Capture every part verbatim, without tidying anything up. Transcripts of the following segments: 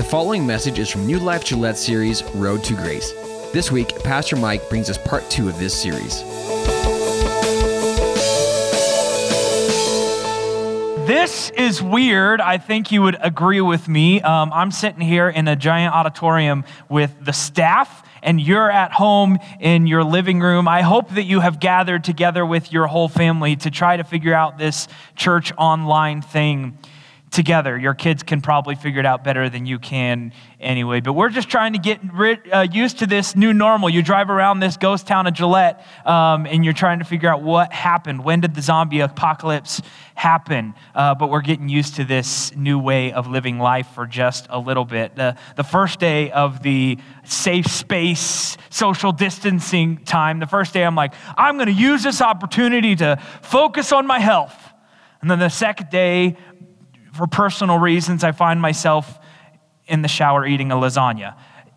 following message is from New Life Gillette series, Road to Grace. This week, Pastor Mike brings us part two of this series. This is weird. I think you would agree with me. Um, I'm sitting here in a giant auditorium with the staff, and you're at home in your living room. I hope that you have gathered together with your whole family to try to figure out this church online thing together. Your kids can probably figure it out better than you can anyway, but we're just trying to get rid, uh, used to this new normal. You drive around this ghost town of Gillette, um, and you're trying to figure out what happened. When did the zombie apocalypse happen? Uh, but we're getting used to this new way of living life for just a little bit. The, the first day of the safe space, social distancing time, the first day I'm like, I'm going to use this opportunity to focus on my health. And then the second day, for personal reasons, I find myself in the shower eating a lasagna.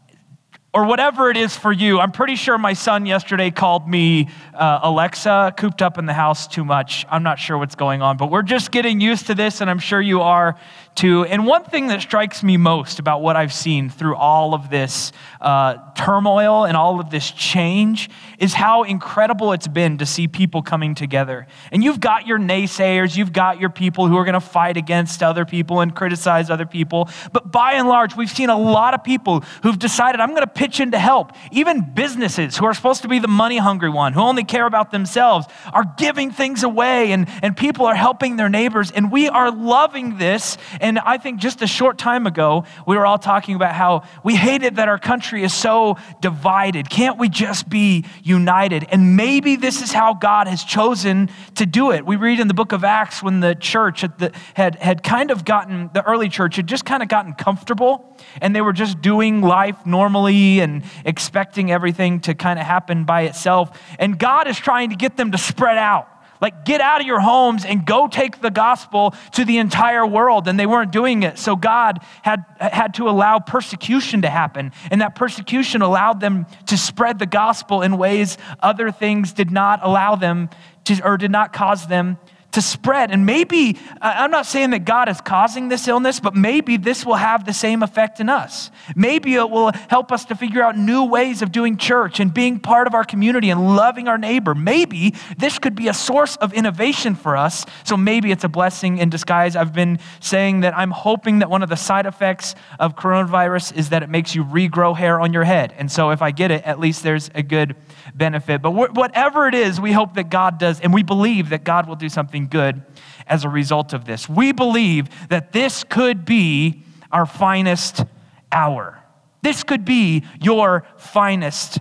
Or whatever it is for you. I'm pretty sure my son yesterday called me uh, Alexa, cooped up in the house too much. I'm not sure what's going on, but we're just getting used to this, and I'm sure you are too. And one thing that strikes me most about what I've seen through all of this uh, turmoil and all of this change is how incredible it's been to see people coming together. And you've got your naysayers, you've got your people who are going to fight against other people and criticize other people. But by and large, we've seen a lot of people who've decided, I'm going to pitch in to help. Even businesses who are supposed to be the money-hungry one, who only care about themselves, are giving things away, and, and people are helping their neighbors. And we are loving this. And I think just a short time ago, we were all talking about how we hate it that our country is so divided. Can't we just be united? And maybe this is how God has chosen to do it. We read in the book of Acts when the church had, the, had, had kind of gotten, the early church had just kind of gotten comfortable, and they were just doing life normally and expecting everything to kind of happen by itself. And God is trying to get them to spread out. Like, get out of your homes and go take the gospel to the entire world. And they weren't doing it. So God had, had to allow persecution to happen. And that persecution allowed them to spread the gospel in ways other things did not allow them to, or did not cause them to spread. And maybe, I'm not saying that God is causing this illness, but maybe this will have the same effect in us. Maybe it will help us to figure out new ways of doing church and being part of our community and loving our neighbor. Maybe this could be a source of innovation for us. So maybe it's a blessing in disguise. I've been saying that I'm hoping that one of the side effects of coronavirus is that it makes you regrow hair on your head. And so if I get it, at least there's a good benefit. But wh- whatever it is, we hope that God does, and we believe that God will do something good as a result of this. We believe that this could be our finest hour. This could be your finest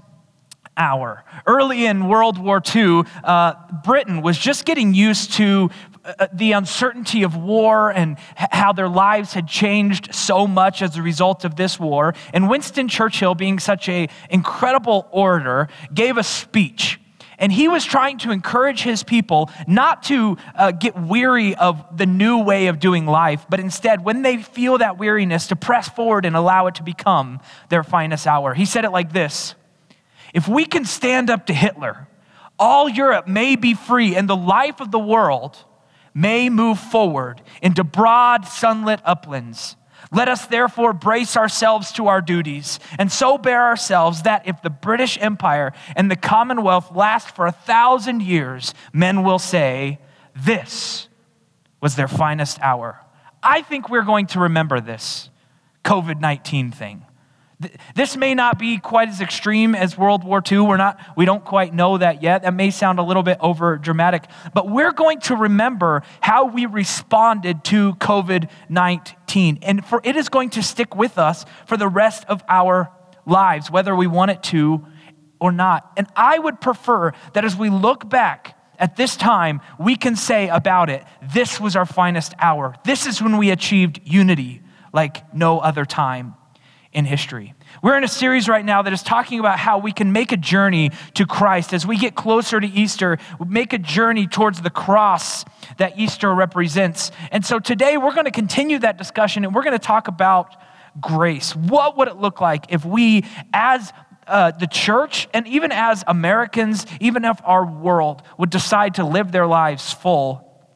hour. Early in World War Two, uh, Britain was just getting used to uh, the uncertainty of war and h- how their lives had changed so much as a result of this war. And Winston Churchill, being such an incredible orator, gave a speech. And he was trying to encourage his people not to uh, get weary of the new way of doing life, but instead, when they feel that weariness, to press forward and allow it to become their finest hour. He said it like this: if we can stand up to Hitler, all Europe may be free, and the life of the world may move forward into broad, sunlit uplands. Let us therefore brace ourselves to our duties, and so bear ourselves that if the British Empire and the Commonwealth last for a thousand years, men will say, this was their finest hour. I think we're going to remember this covid nineteen thing. This may not be quite as extreme as World War Two. We're not, we don't quite know that yet. That may sound a little bit over dramatic, but we're going to remember how we responded to covid nineteen. And for it is going to stick with us for the rest of our lives, whether we want it to or not. And I would prefer that as we look back at this time, we can say about it, this was our finest hour. This is when we achieved unity like no other time in history. We're in a series right now that is talking about how we can make a journey to Christ. As we get closer to Easter, we make a journey towards the cross that Easter represents. And so today we're going to continue that discussion, and we're going to talk about grace. What would it look like if we, as uh, the church, and even as Americans, even if our world would decide to live their lives full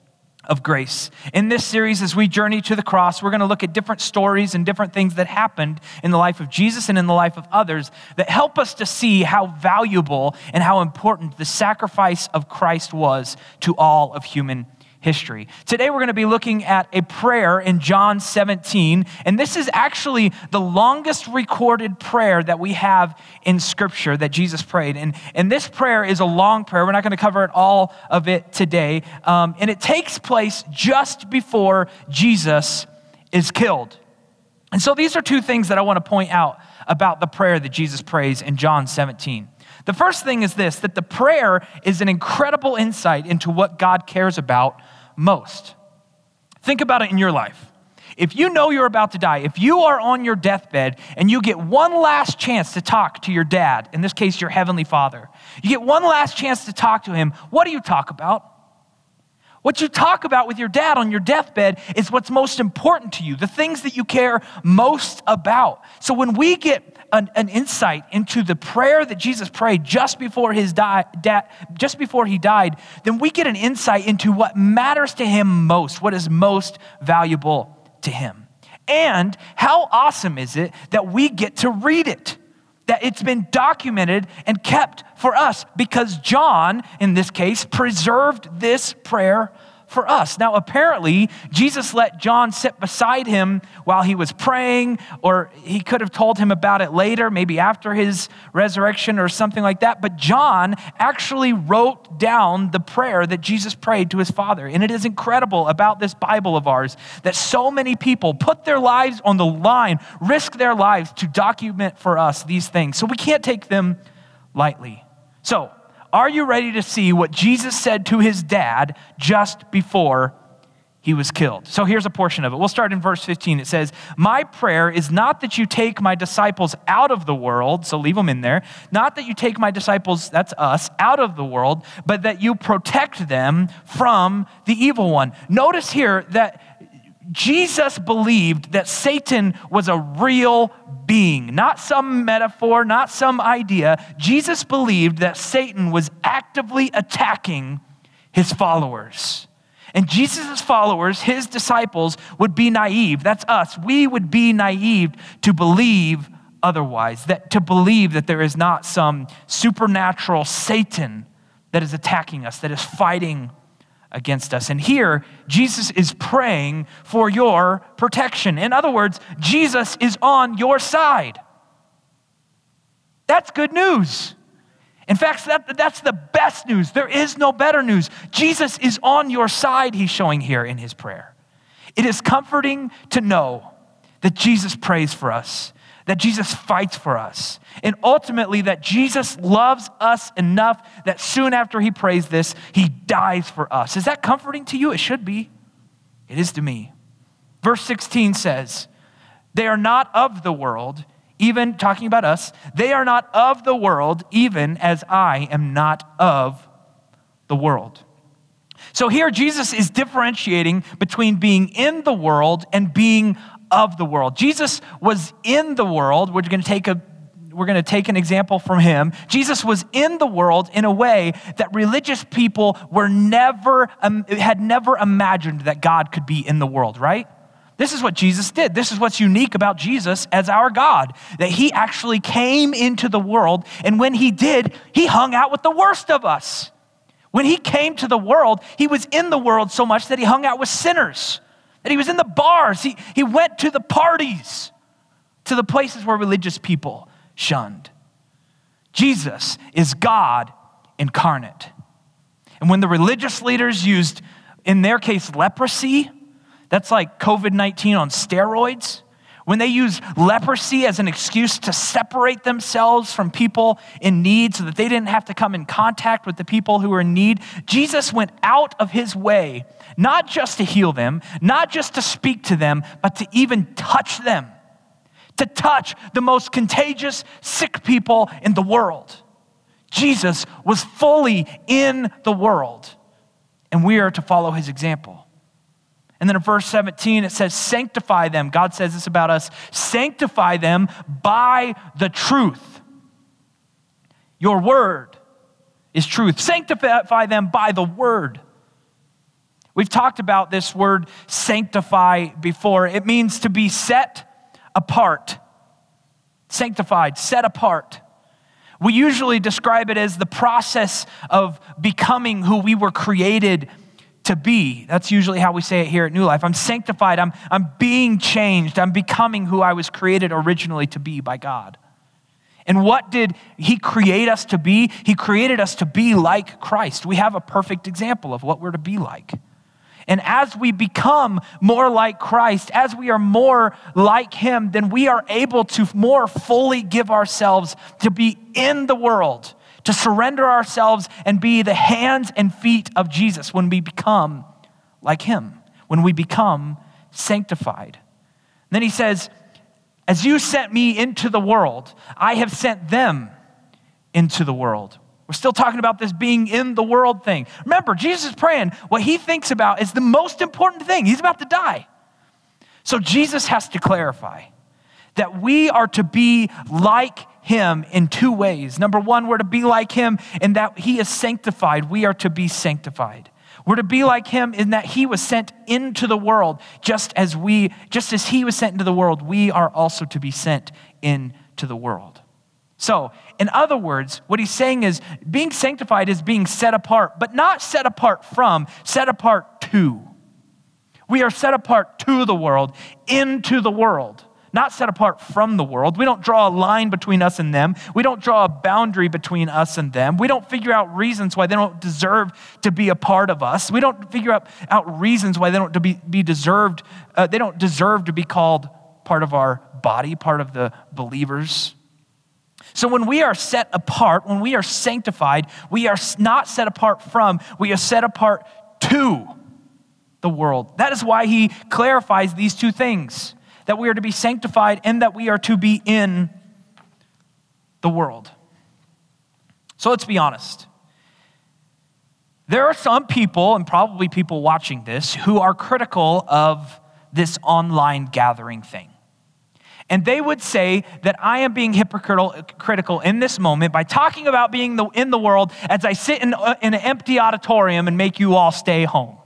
of grace. In this series, as we journey to the cross, we're going to look at different stories and different things that happened in the life of Jesus and in the life of others that help us to see how valuable and how important the sacrifice of Christ was to all of human history. Today, we're going to be looking at a prayer in John seventeen, and this is actually the longest recorded prayer that we have in Scripture that Jesus prayed. And, and this prayer is a long prayer. We're not going to cover it all of it today. Um, and it takes place just before Jesus is killed. And so these are two things that I want to point out about the prayer that Jesus prays in John seventeen. The first thing is this, that the prayer is an incredible insight into what God cares about most. Think about it in your life. If you know you're about to die, if you are on your deathbed and you get one last chance to talk to your dad, in this case, your heavenly Father, you get one last chance to talk to him, what do you talk about? What you talk about with your dad on your deathbed is what's most important to you, the things that you care most about. So when we get an, an insight into the prayer that Jesus prayed just before his die, da, just before he died, then we get an insight into what matters to him most, what is most valuable to him. And how awesome is it that we get to read it, that it's been documented and kept for us, because John, in this case, preserved this prayer for us. Now, apparently, Jesus let John sit beside him while he was praying, or he could have told him about it later, maybe after his resurrection or something like that. But John actually wrote down the prayer that Jesus prayed to his Father. And it is incredible about this Bible of ours that so many people put their lives on the line, risk their lives to document for us these things. So we can't take them lightly. So, are you ready to see what Jesus said to his dad just before he was killed? So here's a portion of it. We'll start in verse fifteen. It says, "My prayer is not that you take my disciples out of the world," so leave them in there, "not that you take my disciples," that's us, "out of the world, but that you protect them from the evil one." Notice here that Jesus believed that Satan was a real being, not some metaphor, not some idea. Jesus believed that Satan was actively attacking his followers. And Jesus' followers, his disciples, would be naive. That's us. We would be naive to believe otherwise, that to believe that there is not some supernatural Satan that is attacking us, that is fighting against us. And here, Jesus is praying for your protection. In other words, Jesus is on your side. That's good news. In fact, that, that's the best news. There is no better news. Jesus is on your side, he's showing here in his prayer. It is comforting to know that Jesus prays for us, that Jesus fights for us, and ultimately that Jesus loves us enough that soon after he prays this, he dies for us. Is that comforting to you? It should be. It is to me. Verse sixteen says, "They are not of the world," even talking about us, "they are not of the world, even as I am not of the world." So here Jesus is differentiating between being in the world and being of the world. Jesus was in the world. We're going to take a we're going to take an example from him. Jesus was in the world in a way that religious people were never um, had never imagined that God could be in the world, right? This is what Jesus did. This is what's unique about Jesus as our God, that he actually came into the world, and when he did, he hung out with the worst of us. When he came to the world, he was in the world so much that he hung out with sinners, that he was in the bars. He, he went to the parties, to the places where religious people shunned. Jesus is God incarnate. And when the religious leaders used, in their case, leprosy, that's like covid nineteen on steroids. When they used leprosy as an excuse to separate themselves from people in need so that they didn't have to come in contact with the people who were in need, Jesus went out of his way, not just to heal them, not just to speak to them, but to even touch them, to touch the most contagious, sick people in the world. Jesus was fully in the world, and we are to follow his example. And then in verse seventeen, it says, sanctify them. God says this about us. Sanctify them by the truth. Your word is truth. Sanctify them by the word. We've talked about this word sanctify before. It means to be set apart. Sanctified, set apart. We usually describe it as the process of becoming who we were created to be. That's usually how we say it here at New Life. I'm sanctified. I'm, I'm being changed. I'm becoming who I was created originally to be by God. And what did he create us to be? He created us to be like Christ. We have a perfect example of what we're to be like. And as we become more like Christ, as we are more like him, then we are able to more fully give ourselves to be in the world, to surrender ourselves and be the hands and feet of Jesus when we become like him, when we become sanctified. And then he says, as you sent me into the world, I have sent them into the world. We're still talking about this being in the world thing. Remember, Jesus is praying. What he thinks about is the most important thing. He's about to die. So Jesus has to clarify that we are to be like him in two ways. Number one, we're to be like him in that he is sanctified. We are to be sanctified. We're to be like him in that he was sent into the world just as we, just as he was sent into the world, we are also to be sent into the world. So, in other words, what he's saying is being sanctified is being set apart, but not set apart from, set apart to. We are set apart to the world, into the world, not set apart from the world. We don't draw a line between us and them. We don't draw a boundary between us and them. We don't figure out reasons why they don't deserve to be a part of us. We don't figure out, out reasons why they don't to be, be deserved, uh, they don't deserve to be called part of our body, part of the believers. So when we are set apart, when we are sanctified, we are not set apart from, we are set apart to the world. That is why he clarifies these two things, that we are to be sanctified and that we are to be in the world. So let's be honest. There are some people, and probably people watching this, who are critical of this online gathering thing. And they would say that I am being hypocritical in this moment by talking about being the, in the world as I sit in, in an empty auditorium and make you all stay home.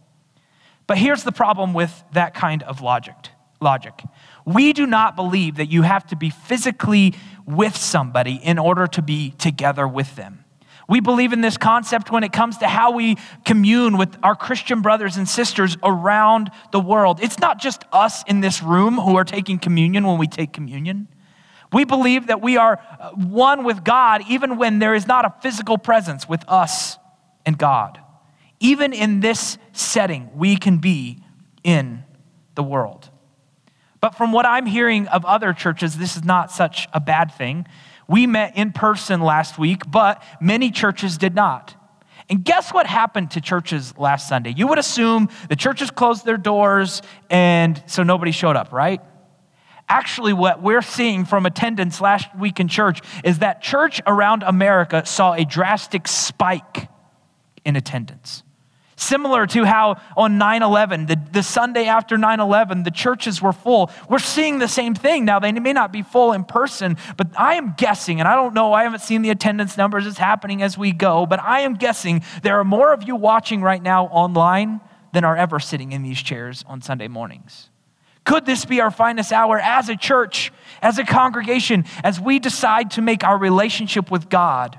But here's the problem with that kind of logic. Logic. We do not believe that you have to be physically with somebody in order to be together with them. We believe in this concept when it comes to how we commune with our Christian brothers and sisters around the world. It's not just us in this room who are taking communion when we take communion. We believe that we are one with God even when there is not a physical presence with us and God. Even in this setting, we can be in the world. But from what I'm hearing of other churches, this is not such a bad thing. We met in person last week, but many churches did not. And guess what happened to churches last Sunday? You would assume the churches closed their doors and so nobody showed up, right? Actually, what we're seeing from attendance last week in church is that church around America saw a drastic spike in attendance. Similar to how on nine eleven, the, the Sunday after nine eleven, the churches were full. We're seeing the same thing. Now, they may not be full in person, but I am guessing, and I don't know, I haven't seen the attendance numbers, it's happening as we go, but I am guessing there are more of you watching right now online than are ever sitting in these chairs on Sunday mornings. Could this be our finest hour as a church, as a congregation, as we decide to make our relationship with God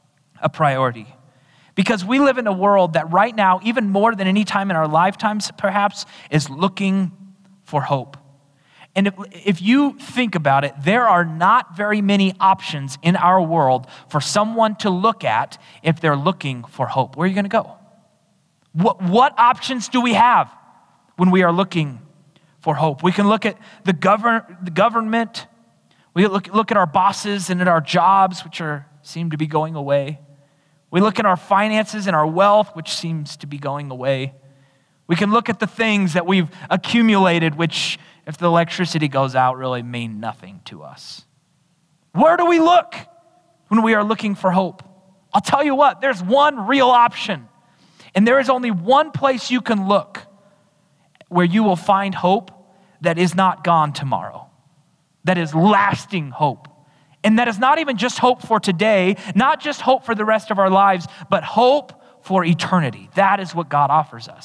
a priority? Because we live in a world that right now, even more than any time in our lifetimes perhaps, is looking for hope. And if, if you think about it, there are not very many options in our world for someone to look at if they're looking for hope. Where are you going to go? What, what options do we have when we are looking for hope? We can look at the, govern, the government. We look, look at our bosses and at our jobs, which are seem to be going away. We look at our finances and our wealth, which seems to be going away. We can look at the things that we've accumulated, which, if the electricity goes out, really mean nothing to us. Where do we look when we are looking for hope? I'll tell you what, there's one real option. And there is only one place you can look where you will find hope that is not gone tomorrow, that is lasting hope. And that is not even just hope for today, not just hope for the rest of our lives, but hope for eternity. That is what God offers us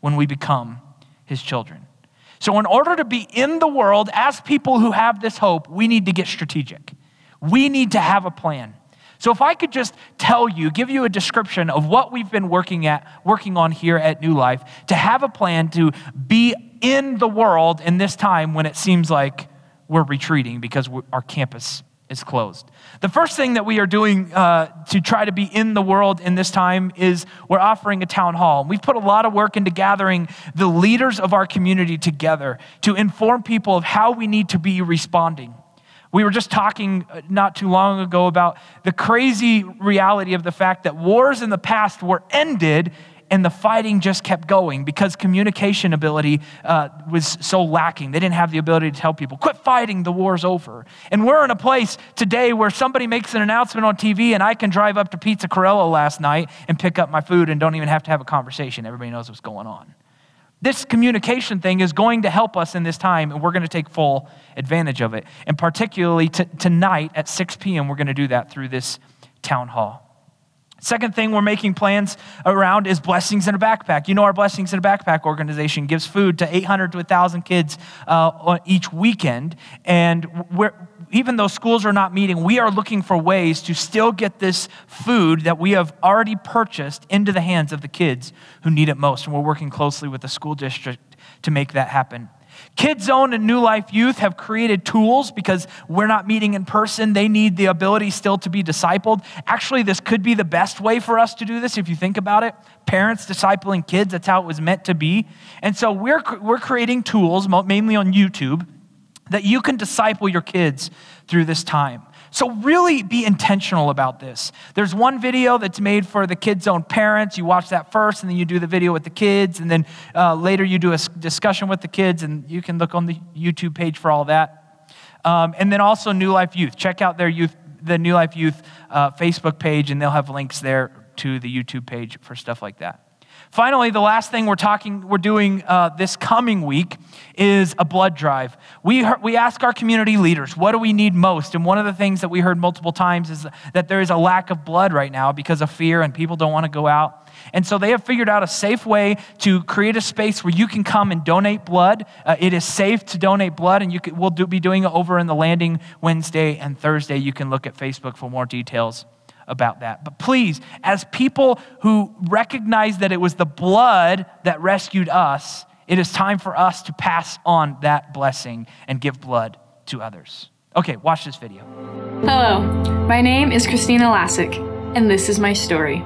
when we become his children. So in order to be in the world as people who have this hope, we need to get strategic. We need to have a plan. So if I could just tell you, give you a description of what we've been working at, working on here at New Life, to have a plan to be in the world in this time when it seems like we're retreating because we're, our campus is closed. The first thing that we are doing uh, to try to be in the world in this time is we're offering a town hall. We've put a lot of work into gathering the leaders of our community together to inform people of how we need to be responding. We were just talking not too long ago about the crazy reality of the fact that wars in the past were ended and the fighting just kept going because communication ability uh, was so lacking. They didn't have the ability to tell people, quit fighting, the war's over. And we're in a place today where somebody makes an announcement on T V and I can drive up to Pizza Corella last night and pick up my food and don't even have to have a conversation. Everybody knows what's going on. This communication thing is going to help us in this time, and we're going to take full advantage of it. And particularly t- tonight at six p.m., we're going to do that through this town hall. Second thing we're making plans around is Blessings in a Backpack. You know, our Blessings in a Backpack organization gives food to eight hundred to one thousand kids uh, each weekend. And we're, even though schools are not meeting, we are looking for ways to still get this food that we have already purchased into the hands of the kids who need it most. And we're working closely with the school district to make that happen. Kids Zone and New Life Youth have created tools because we're not meeting in person. They need the ability still to be discipled. Actually, this could be the best way for us to do this if you think about it. Parents discipling kids, that's how it was meant to be. And so we're we're creating tools, mainly on YouTube, that you can disciple your kids through this time. So really be intentional about this. There's one video that's made for the Kids Zone parents. You watch that first, and then you do the video with the kids, and then uh, later you do a discussion with the kids, and you can look on the YouTube page for all that. Um, and then also New Life Youth. Check out their youth, the New Life Youth uh, Facebook page, and they'll have links there to the YouTube page for stuff like that. Finally, the last thing we're talking, we're doing uh, this coming week is a blood drive. We heard, we ask our community leaders, what do we need most? And one of the things that we heard multiple times is that there is a lack of blood right now because of fear and people don't want to go out. And so they have figured out a safe way to create a space where you can come and donate blood. Uh, it is safe to donate blood, and you can, we'll do, be doing it over in the landing Wednesday and Thursday. You can look at Facebook for more details about that. But please, as people who recognize that it was the blood that rescued us, it is time for us to pass on that blessing and give blood to others. Okay, watch this video. Hello, my name is Christina Lassick, and this is my story.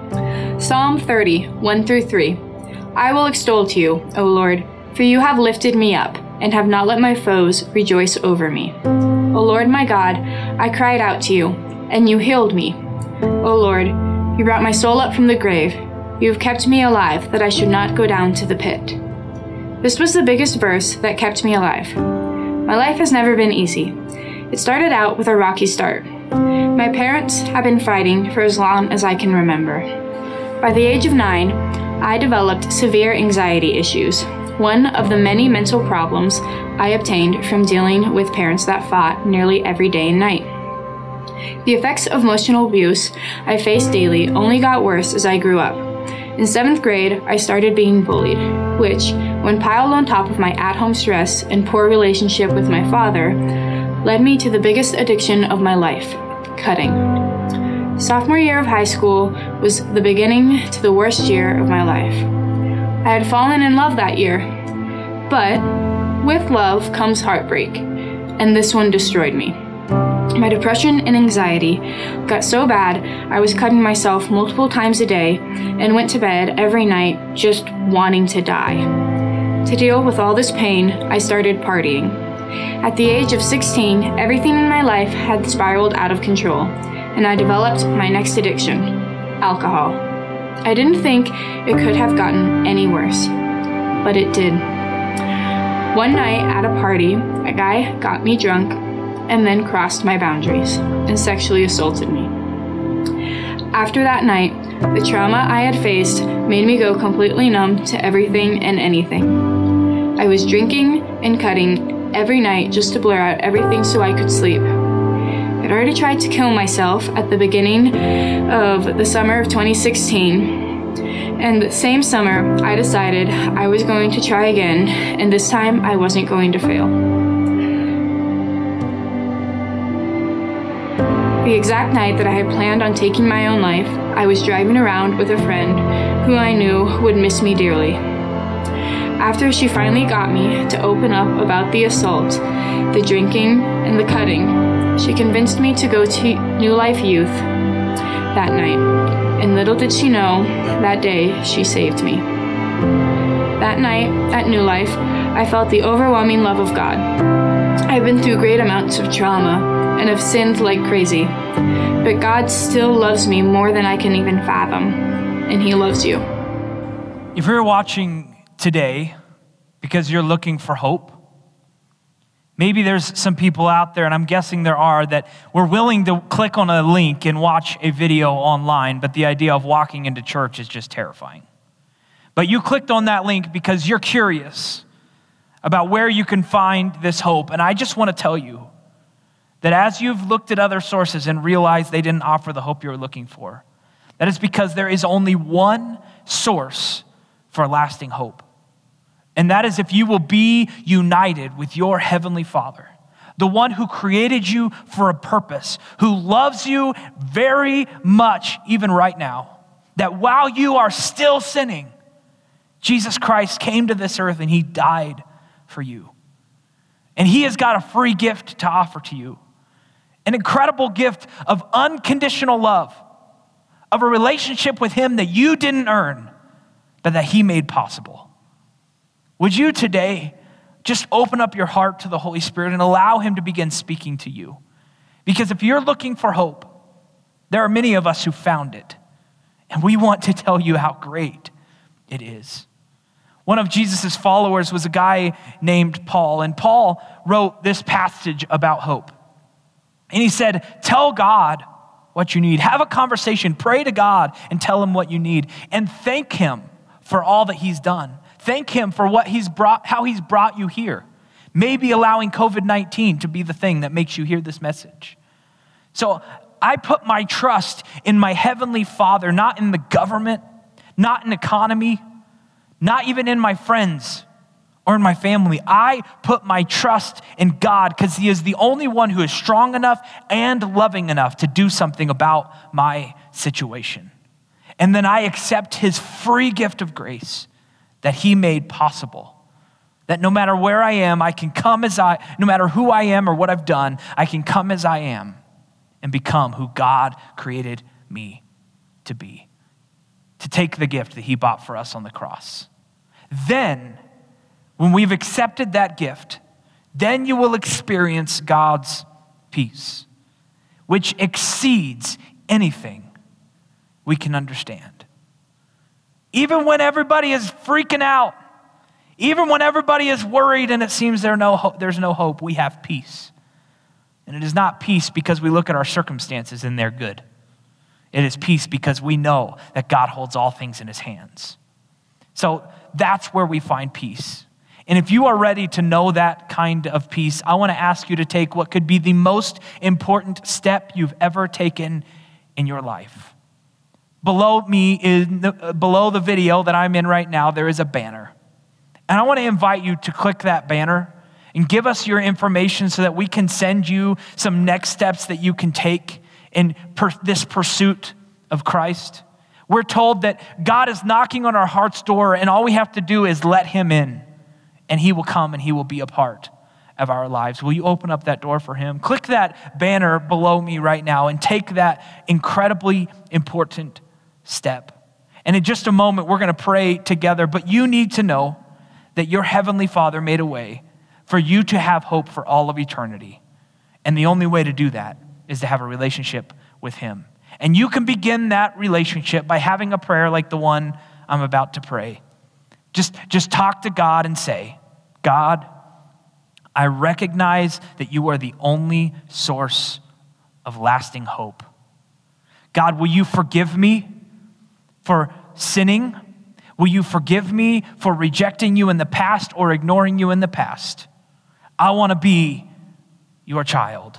Psalm thirty, one through three. I will extol to you, O Lord, for you have lifted me up, and have not let my foes rejoice over me. O Lord my God, I cried out to you, and you healed me. O Lord, you brought my soul up from the grave. You have kept me alive, that I should not go down to the pit. This was the biggest verse that kept me alive. My life has never been easy. It started out with a rocky start. My parents have been fighting for as long as I can remember. By the age of nine, I developed severe anxiety issues, one of the many mental problems I obtained from dealing with parents that fought nearly every day and night. The effects of emotional abuse I faced daily only got worse as I grew up. In seventh grade, I started being bullied, which, when piled on top of my at-home stress and poor relationship with my father, led me to the biggest addiction of my life, cutting. Sophomore year of high school was the beginning to the worst year of my life. I had fallen in love that year, but with love comes heartbreak, and this one destroyed me. My depression and anxiety got so bad I was cutting myself multiple times a day and went to bed every night just wanting to die. To deal with all this pain, I started partying. At the age of sixteen, everything in my life had spiraled out of control, and I developed my next addiction, alcohol. I didn't think it could have gotten any worse, but it did. One night at a party, a guy got me drunk and then crossed my boundaries and sexually assaulted me. After that night, the trauma I had faced made me go completely numb to everything and anything. I was drinking and cutting every night just to blur out everything so I could sleep. I'd already tried to kill myself at the beginning of the summer of twenty sixteen, And the same summer, I decided I was going to try again, and this time I wasn't going to fail. The exact night that I had planned on taking my own life, I was driving around with a friend who I knew would miss me dearly. After she finally got me to open up about the assault, the drinking, and the cutting, she convinced me to go to New Life Youth that night. And little did she know, that day she saved me. That night at New Life, I felt the overwhelming love of God. I've been through great amounts of trauma and have sinned like crazy, but God still loves me more than I can even fathom, and He loves you. If you're watching today because you're looking for hope, maybe there's some people out there, and I'm guessing there are, that were willing to click on a link and watch a video online, but the idea of walking into church is just terrifying. But you clicked on that link because you're curious about where you can find this hope. And I just want to tell you that as you've looked at other sources and realized they didn't offer the hope you were looking for, that is because there is only one source for lasting hope. And that is if you will be united with your Heavenly Father, the one who created you for a purpose, who loves you very much even right now, that while you are still sinning, Jesus Christ came to this earth and He died for you. And He has got a free gift to offer to you. An incredible gift of unconditional love, of a relationship with Him that you didn't earn, but that He made possible. Would you today just open up your heart to the Holy Spirit and allow Him to begin speaking to you? Because if you're looking for hope, there are many of us who found it. And we want to tell you how great it is. One of Jesus' followers was a guy named Paul, and Paul wrote this passage about hope. And he said, tell God what you need. Have a conversation, pray to God and tell Him what you need, and thank Him for all that He's done. Thank Him for what He's brought, how He's brought you here. Maybe allowing covid nineteen to be the thing that makes you hear this message. So I put my trust in my Heavenly Father, not in the government, not in economy, not even in my friends or in my family. I put my trust in God because He is the only one who is strong enough and loving enough to do something about my situation. And then I accept His free gift of grace that He made possible. That no matter where I am, I can come as I, no matter who I am or what I've done, I can come as I am and become who God created me to be. To take the gift that He bought for us on the cross. Then, when we've accepted that gift, then you will experience God's peace, which exceeds anything we can understand. Even when everybody is freaking out, even when everybody is worried and it seems there no ho- there's no hope, we have peace. And it is not peace because we look at our circumstances and they're good. It is peace because we know that God holds all things in His hands. So that's where we find peace. And if you are ready to know that kind of peace, I want to ask you to take what could be the most important step you've ever taken in your life. Below me, is the, below the video that I'm in right now, there is a banner. And I want to invite you to click that banner and give us your information so that we can send you some next steps that you can take in per, this pursuit of Christ. We're told that God is knocking on our heart's door and all we have to do is let Him in and He will come and He will be a part of our lives. Will you open up that door for Him? Click that banner below me right now and take that incredibly important step. And in just a moment, we're going to pray together, but you need to know that your Heavenly Father made a way for you to have hope for all of eternity. And the only way to do that is to have a relationship with Him. And you can begin that relationship by having a prayer like the one I'm about to pray. Just, just talk to God and say, God, I recognize that You are the only source of lasting hope. God, will You forgive me for sinning? Will You forgive me for rejecting You in the past or ignoring You in the past? I want to be Your child.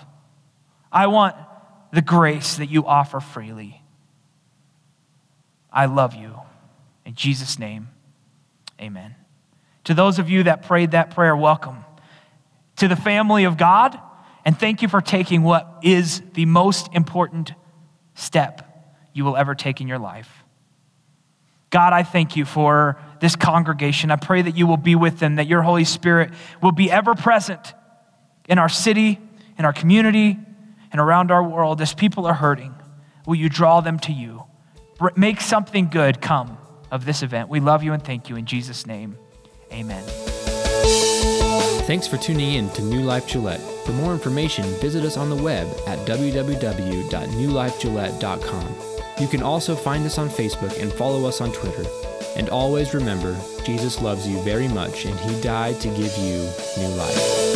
I want the grace that You offer freely. I love You In Jesus' name, amen. To those of you that prayed that prayer, welcome to the family of God, and thank you for taking what is the most important step you will ever take in your life. God, I thank you for this congregation. I pray that you will be with them, that your Holy Spirit will be ever present in our city, in our community, and around our world. As people are hurting, will you draw them to you? Make something good come of this event. We love you and thank you in Jesus' name. Amen. Thanks for tuning in to New Life Gillette. For more information, visit us on the web at w w w dot new life gillette dot com. You can also find us on Facebook and follow us on Twitter. And always remember, Jesus loves you very much and he died to give you new life.